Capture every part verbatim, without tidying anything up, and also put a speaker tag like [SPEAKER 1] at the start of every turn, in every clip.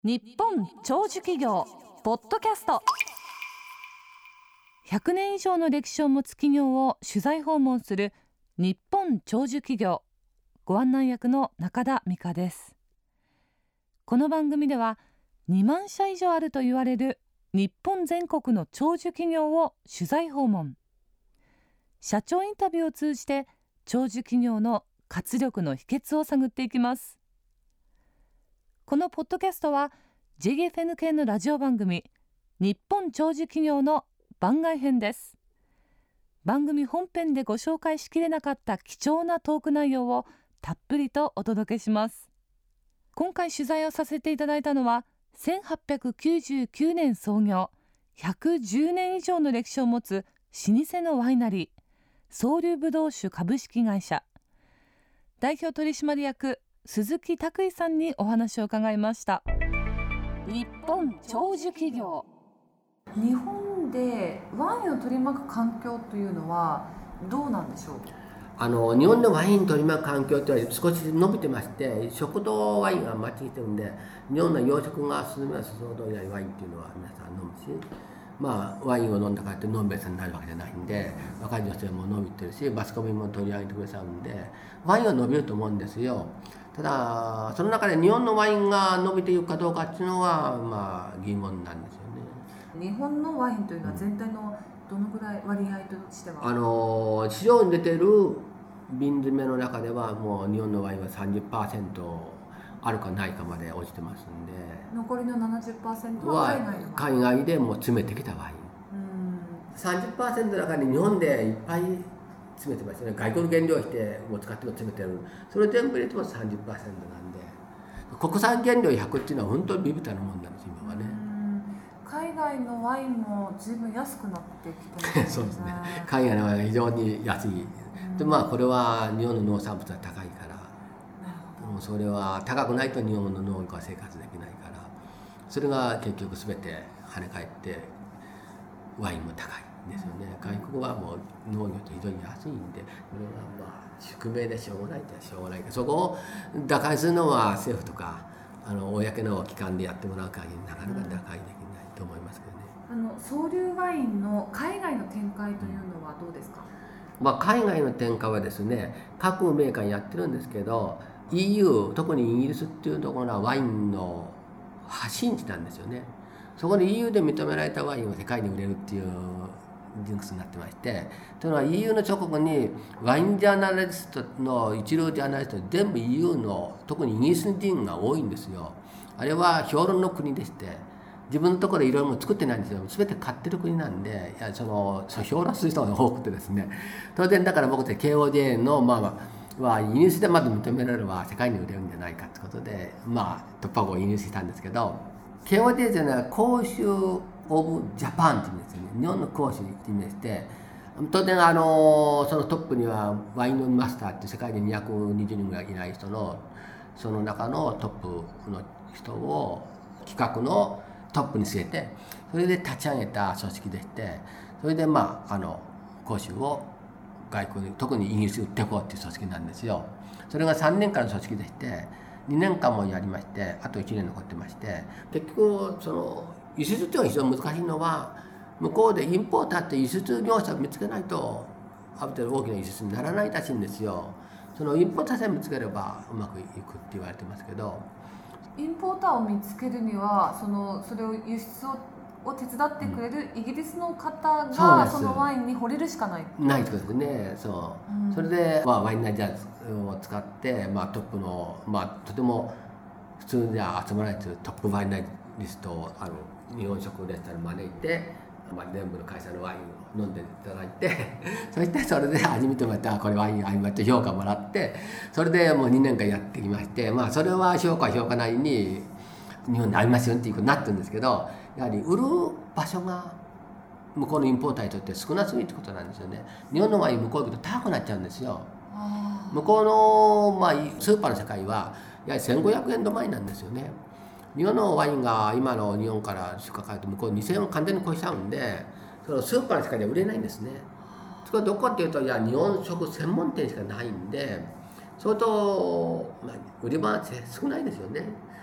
[SPEAKER 1] 日本長寿企業ポッドキャスト。ひゃくねん以上の歴史を持つ企業を取材訪問する日本長寿企業、ご案内役の中田美香です。この番組ではにまんしゃ以上あると言われる日本全国の長寿企業を取材訪問、社長インタビューを通じて長寿企業の活力の秘訣を探っていきます。このポッドキャストは ジェイエフエヌ 系のラジオ番組日本長寿企業の番外編です。番組本編でご紹介しきれなかった貴重なトーク内容をたっぷりとお届けします。今回取材をさせていただいたのはせんはっぴゃくきゅうじゅうきゅうねん創業、ひゃくじゅうねん以上の歴史を持つ老舗のワイナリー、双龍ぶどう酒株式会社代表取締役鈴木拓衣さんにお話を伺いました。日本長寿企業。日本でワインを取り巻く環境というのはどうなんでしょう。
[SPEAKER 2] あの日本のワイン取り巻く環境というのは少し伸びてまして、食堂ワインが増してきてるんで、日本の洋食が進めば進むほどワインっていうのは皆さん飲むし、まあワインを飲んだからってのんべえさんになるわけじゃないんで、若い女性も伸びてるし、マスコミも取り上げてくれちゃうんで、ワインは伸びると思うんですよ。ただその中で日本のワインが伸びていくかどうかっていうのはまあ疑問なんですよね。
[SPEAKER 1] 日本のワインというのは全体のどのぐらい割合としては、
[SPEAKER 2] あの市場に出てる瓶詰めの中ではもう日本のワインは さんじゅっパーセント あるかないかまで落ちてますんで、
[SPEAKER 1] 残りの ななじゅっパーセント は海外の
[SPEAKER 2] 海外でもう詰めてきたワイン。うん さんじゅっパーセント の中に日本でいっぱい詰めてますよね。外国原料費を使っても詰めてる。それ全部入れても さんじゅっパーセント なんで、国産原料ひゃくっていうのは本当にビビたるもんなんです今はね。
[SPEAKER 1] 海外のワインも随分安くなってきてますね。
[SPEAKER 2] そうですね。海外のワインは非常に安い。でまあこれは日本の農産物は高いから、もうそれは高くないと日本の農家は生活できないから、それが結局すべて跳ね返ってワインも高いんですよね。外国はもう農業って非常に安いんで、これはまあ宿命でしょうがないってしょうがないけど、そこを打開するのは政府とかあの公の機関でやってもらう限りなかなか打開できないと思いますけどね。
[SPEAKER 1] あの双龍ワインの海外の展開というのはどうですか。
[SPEAKER 2] まあ、海外の展開はですね、各メーカーやってるんですけど、 イーユー 特にイギリスっていうところはワインの発信地なんですよね。そこで イーユー で認められたワインを世界に売れるっていうジンクスになってまして、というのは イーユー の直後にワインジャーナリストの一流ジャーナリストで全部 イーユー の特にイギリス人が多いんですよ。あれは評論の国でして、自分のところでいろいろも作ってないんですよ。全て買ってる国なんで、いやその評論する人が多くてですね、当然だから僕たち ケーオージェー のまあまあはイギリスでまず認められれば世界に売れるんじゃないかということで、まあ突破口を輸入したんですけど、 ケーオージェー というのは公衆オブジャパンという意味ですよね。日本の公衆という意味でして、当然あのそのトップにはワインのマスターって世界でにひゃくにじゅうにんぐらいいない人のその中のトップの人を企画のトップに据えて、それで立ち上げた組織でして、それでまああの公衆を外国に特にイギリスに売っていこうっていう組織なんですよ。それがさんねんかんの組織でして、にねんかんもやりまして、あといちねん残ってまして、結局その輸出っていうのが非常に難しいのは、向こうでインポーターって輸出業者を見つけないとある程度大きな輸出にならないらしいんですよ。そのインポーターさえ見つければうまくいくって言われてますけど、
[SPEAKER 1] インポーターを見つけるにはそのそれを輸出をを手伝ってくれるイギリスの方がそのワインに惚れるしかない
[SPEAKER 2] ないってことですね。そう、うん、それで、まあ、ワインナイジャーを使って、まあ、トップの、まあ、とても普通には集まらないというトップワインナイリストをあの日本食レストランに招いて、まあ、全部の会社のワインを飲んでいただいてそしてそれで味見てもらって、あこれワイン合いまって評価もらって、それでもうにねんかんやってきまして、まあそれは評価評価なりに日本に合いますよっていうことになってるんですけど、やはり売る場所が向こうのインポーターにとって少なすぎるってことなんですよね。日本のワイン向こう行くと高くなっちゃうんですよ。向こうの、まあ、スーパーの世界はやはりせんごひゃくえん止まりなんですよね。日本のワインが今の日本から出荷買うと向こうにせんえんを完全に超しちゃうんで、そのスーパーの世界では売れないんですね。それはどこかっていうと、いや日本食専門店しかないんで、相当、まあ、売り場は少ないですよね。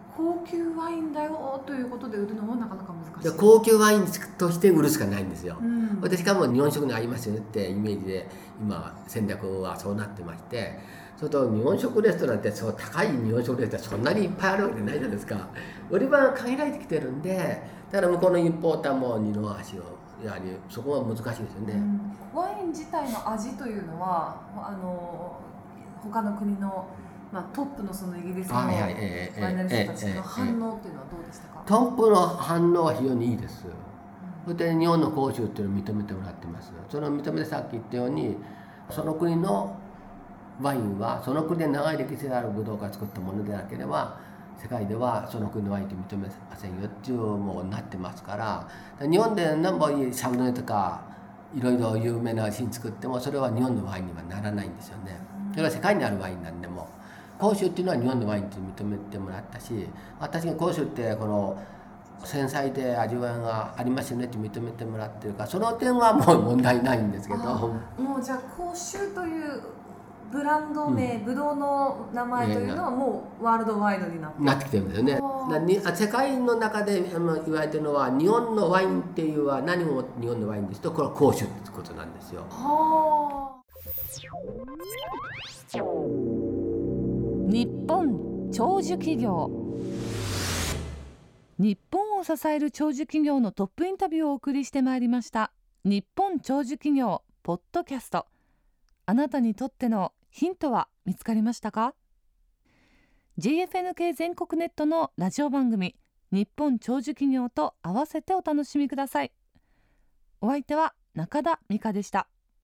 [SPEAKER 1] 高級ワインだよということで売るのもなかなか難しい。
[SPEAKER 2] で高級ワインとして売るしかないんですよ、
[SPEAKER 1] うん、
[SPEAKER 2] でしかも日本食に合いますよねってイメージで今戦略はそうなってまして、それと日本食レストランってそう高い日本食レストランそんなにいっぱいあるわけじゃないじゃないですか。売り場が限られてきてるんで、だから向こうのインポーターも二の足をやはりそこは難しいですよね、うん、
[SPEAKER 1] ワイン自体の味というのはあの他の国の、まあ、トップのそのイギリスのワイナリストたちの反応っていうのはどうでしたか？
[SPEAKER 2] トップの反応は非常にいいです、うん、それで日本の講習っていうのを認めてもらってます。それを認めてさっき言ったようにその国のワインはその国で長い歴史があるブドウが作ったものでなければ世界ではその国のワインと認めませんよっていうもうなってますから、日本で何本いいシャルドネとかいろいろ有名なワイン作ってもそれは日本のワインにはならないんですよね。それは世界にあるワインなんでも甲州っていうのは日本のワインと認めてもらったし、私が甲州ってこの繊細で味わいがありますよねって認めてもらってるから、その点はもう問題ないんですけど、も
[SPEAKER 1] うじゃあ甲州というブランド名、うん、ブドウの名前というのはもうワールドワイドになって
[SPEAKER 2] なってきてるんですよね。世界の中で言われてるのは日本のワインっていうのは何を日本のワインですとこれは甲州ってことなんですよ。は
[SPEAKER 1] 日本長寿企業。日本を支える長寿企業のトップインタビューをお送りしてまいりました日本長寿企業ポッドキャスト。あなたにとってのヒントは見つかりましたか？ ジーエフエヌケー 全国ネットのラジオ番組日本長寿企業と合わせてお楽しみください。お相手は中田美香でした。